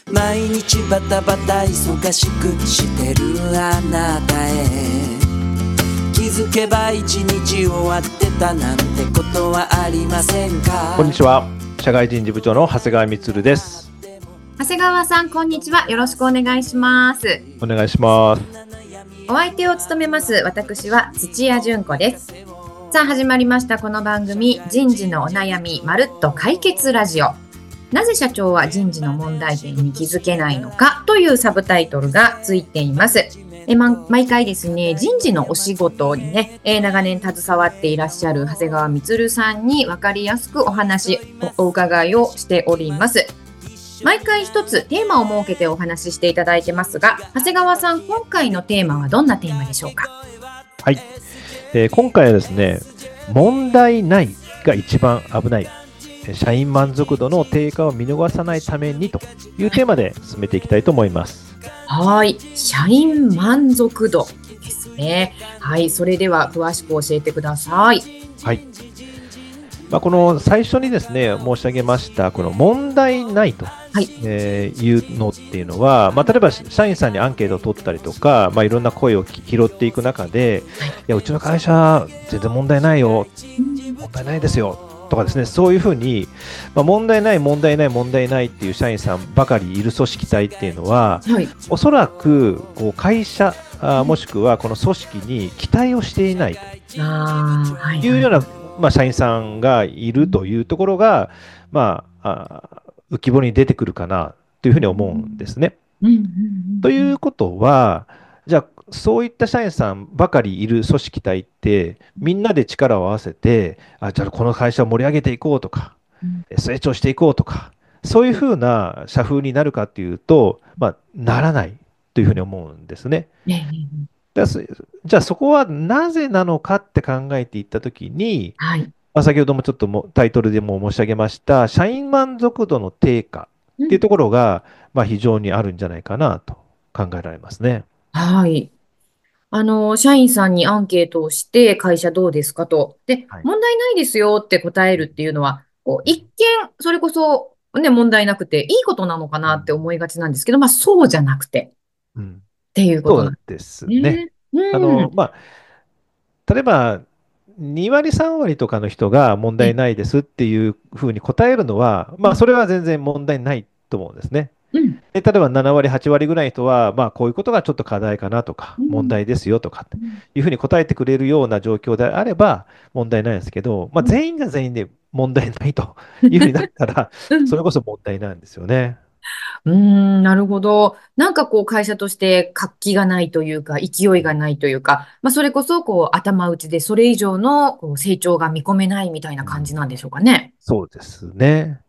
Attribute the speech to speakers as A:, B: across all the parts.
A: 毎日バタバタ忙しくしてるあなたへ気づけば一日終わってたなんてことはありませんか。
B: こんにちは。社外人事部長の長谷川充です。
C: 長谷川さん、こんにちは。よろしくお願いします。
B: お願いします。
C: お相手を務めます私は土屋純子です。さあ始まりましたこの番組、人事のお悩みまるっと解決ラジオ。なぜ社長は人事の問題点に気づけないのかというサブタイトルがついています。毎回ですね、人事のお仕事にね、長年携わっていらっしゃる長谷川充さんに分かりやすくお伺いをしております。毎回一つテーマを設けてお話ししていただいてますが、長谷川さん、今回のテーマはどんなテーマでしょうか。
B: はい、今回はですね、問題ないが一番危ない、社員満足度の低下を見逃さないためにというテーマで進めていきたいと思います。
C: はい、社員満足度ですね。はい、それでは詳しく教えてください。
B: はい。この最初にですね、申し上げましたこの問題ないと、いうのっていうのは、例えば社員さんにアンケートを取ったりとか、いろんな声を拾っていく中で、いやうちの会社全然問題ないよ、問題ないですよとかですね、そういうふうに、問題ない問題ない問題ないっていう社員さんばかりいる組織体っていうのは、おそらくこう会社もしくはこの組織に期待をしていないというような社員さんがいるというところが、浮き彫りに出てくるかなというふうに思うんですね。ということは、じゃあそういった社員さんばかりいる組織体ってみんなで力を合わせて、じゃあこの会社を盛り上げていこうとか、成長していこうとか、そういうふうな社風になるかというと、ならないというふうに思うんですね。じゃあそこはなぜなのかって考えていったときに、先ほどもちょっとタイトルでも申し上げました社員満足度の低下っていうところが、非常にあるんじゃないかなと考えられますね。
C: はい。社員さんにアンケートをして会社どうですかと。で、問題ないですよって答えるっていうのは、一見それこそね、問題なくていいことなのかなって思いがちなんですけど、そうじゃなくて、っていうことなん
B: ですね。例えば2割3割とかの人が問題ないですっていうふうに答えるのは、それは全然問題ないと思うんですね。例えば7割8割ぐらいの人は、こういうことがちょっと課題かなとか、問題ですよとかいうふうに答えてくれるような状況であれば問題ないんですけど、全員が全員で問題ないというふうになったら、それこそ問題なんですよね。
C: なるほど。なんか会社として活気がないというか、勢いがないというか、それこそ頭打ちでそれ以上の成長が見込めないみたいな感じなんでしょうかね。
B: そうですね。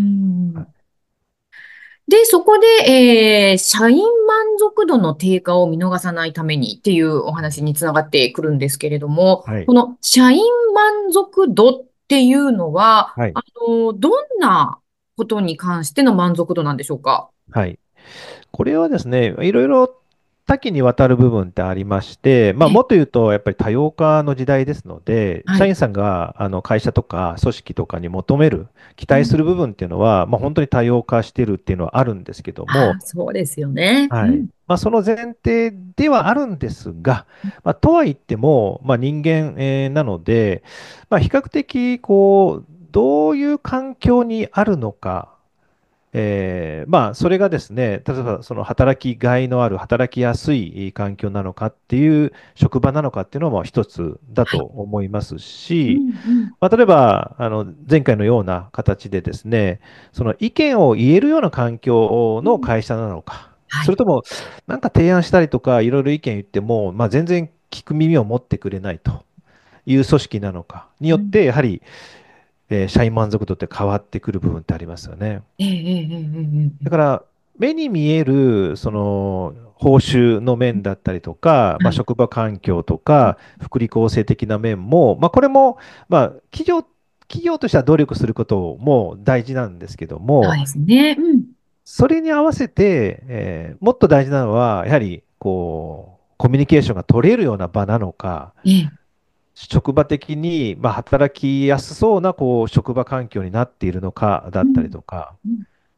C: で、そこで、社員満足度の低下を見逃さないためにっていうお話につながってくるんですけれども、この社員満足度っていうのは、どんなことに関しての満足度なんでしょうか。
B: これはですね、いろいろ多岐にわたる部分ってありまして、もっと言うと、やっぱり多様化の時代ですので、社員さんが会社とか組織とかに求める、期待する部分っていうのは、本当に多様化してるっていうのはあるんですけども、
C: そうですよね。
B: その前提ではあるんですが、とは言っても、人間、なので、比較的どういう環境にあるのか、それがですね、例えばその働きがいのある、働きやすい環境なのかっていう職場なのかっていうのも一つだと思いますし、例えば前回のような形でですね、その意見を言えるような環境の会社なのか、それともなんか提案したりとかいろいろ意見言っても、全然聞く耳を持ってくれないという組織なのかによって、やはり社員満足度って変わってくる部分ってありますよね。だから目に見えるその報酬の面だったりとか、職場環境とか福利厚生的な面も、これも企業としては努力することも大事なんですけども、それに合わせて、もっと大事なのはやはりコミュニケーションが取れるような場なのか、職場的に、働きやすそうな職場環境になっているのかだったりとか、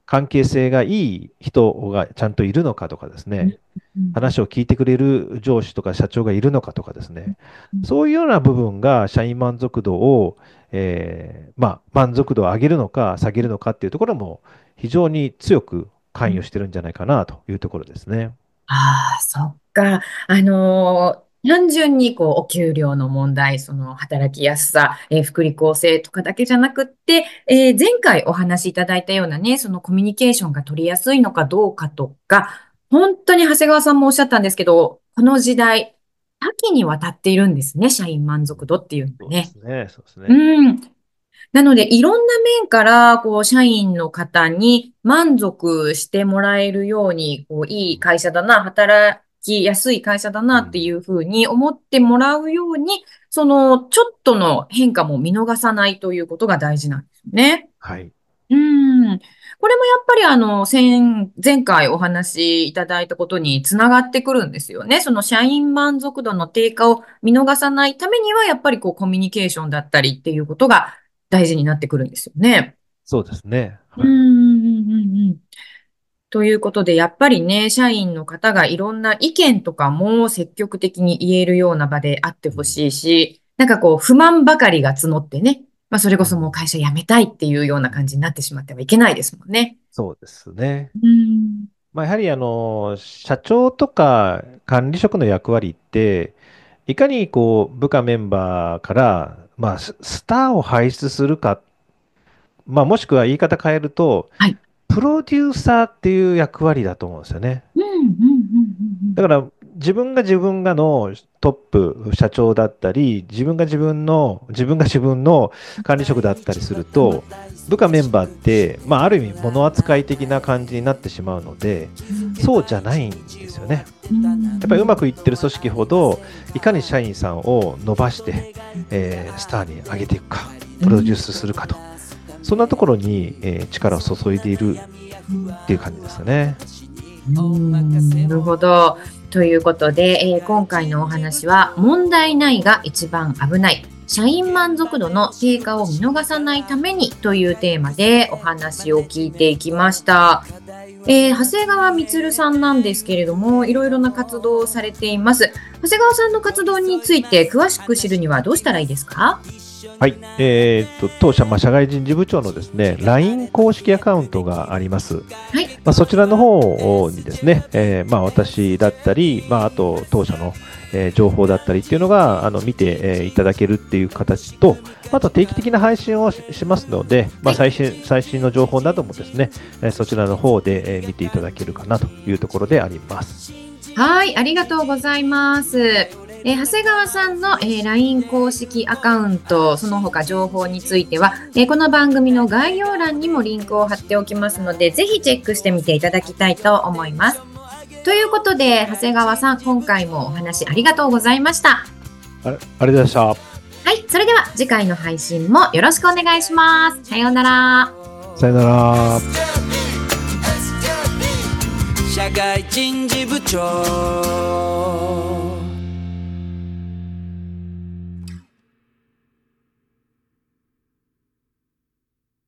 B: 関係性がいい人がちゃんといるのかとかですね、話を聞いてくれる上司とか社長がいるのかとかですね、そういうような部分が社員満足度を、満足度を上げるのか下げるのかっていうところも非常に強く関与してるんじゃないかなというところですね。
C: ああ、そっか。単純にお給料の問題、その働きやすさ、福利厚生とかだけじゃなくって、前回お話しいただいたようなね、そのコミュニケーションが取りやすいのかどうかとか、本当に長谷川さんもおっしゃったんですけど、この時代、多岐にわたっているんですね、社員満足度っていうのが
B: そうで
C: ね。
B: すね。そうです
C: う
B: ね。
C: ん。なので、いろんな面から、社員の方に満足してもらえるように、いい会社だな、働きやすい会社だなっていうふうに思ってもらうように、ちょっとの変化も見逃さないということが大事なんですよね。
B: はい。
C: うん。これもやっぱり前回お話しいただいたことにつながってくるんですよね。その社員満足度の低下を見逃さないためには、やっぱりコミュニケーションだったりっていうことが大事になってくるんですよね。
B: そうですね。
C: うん、
B: はい。
C: うん、うん、うん。ということで、やっぱりね、社員の方がいろんな意見とかも積極的に言えるような場であってほしいし、なんか不満ばかりが募ってね、それこそもう会社辞めたいっていうような感じになってしまってはいけないですもんね。
B: そうですね。
C: うん。
B: やはり社長とか管理職の役割って、いかに部下メンバーから、スターを輩出するか、もしくは言い方変えると、
C: はい。
B: プロデューサーっていう役割だと思うんですよね。
C: うん、うん、うん、うん。
B: だから自分がのトップ社長だったり、自分が自分の管理職だったりすると、部下メンバーって、ある意味物扱い的な感じになってしまうので、そうじゃないんですよね。
C: うん、
B: やっぱりうまくいってる組織ほど、いかに社員さんを伸ばして、スターに上げていくか、プロデュースするかと、そんなところに、力を注いでいるっていう感じですよね。
C: なるほど。ということで、今回のお話は、問題ないが一番危ない。社員満足度の低下を見逃さないためにというテーマでお話を聞いていきました。長谷川充さんなんですけれども、いろいろな活動をされています。長谷川さんの活動について詳しく知るにはどうしたらいいですか？
B: はい、当社、社外人事部長のですね、LINE 公式アカウントがあります。
C: はい。
B: そちらの方にですね、私だったり、あと当社の、情報だったりっていうのが見て、いただけるっていう形と、あと定期的な配信をしますので、最新の情報などもですね、そちらの方で、見ていただけるかなというところであります。
C: はい、ありがとうございます。長谷川さんの、LINE 公式アカウント、その他情報については、この番組の概要欄にもリンクを貼っておきますので、ぜひチェックしてみていただきたいと思います。ということで、長谷川さん、今回もお話ありがとうございました。
B: ありがとうございました。は
C: い、それでは次回の配信もよろしくお願いします。さようなら。
B: さようなら。
A: 社会人事部長